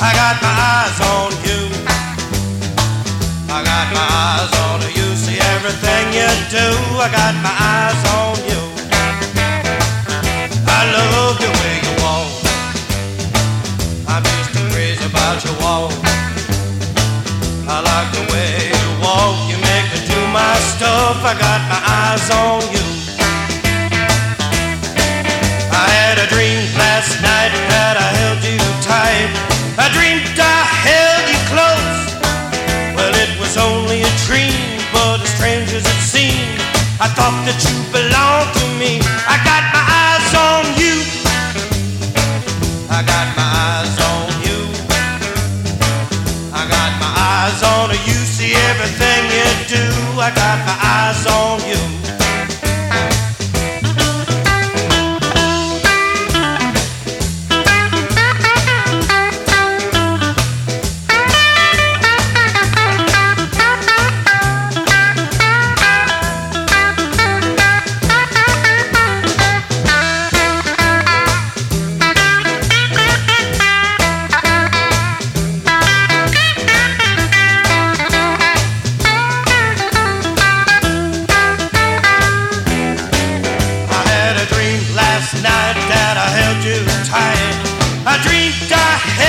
I got my eyes on you. I got my eyes on you. See everything you do. I got my eyes on you. I love the way you walk. I'm just crazy about your walk. I like the way you walk. You make me do my stuff. I got my eyes on you. I had a dream last night that I held you tight. I dreamed I held you close. Well, it was only a dream, but as strange as it seemed, I thought that you belonged to me. I got my eyes on you. I got my eyes on you. I got my eyes on you. See everything you do. I got my eyes on you. Last night that I held you tight. I dreamed I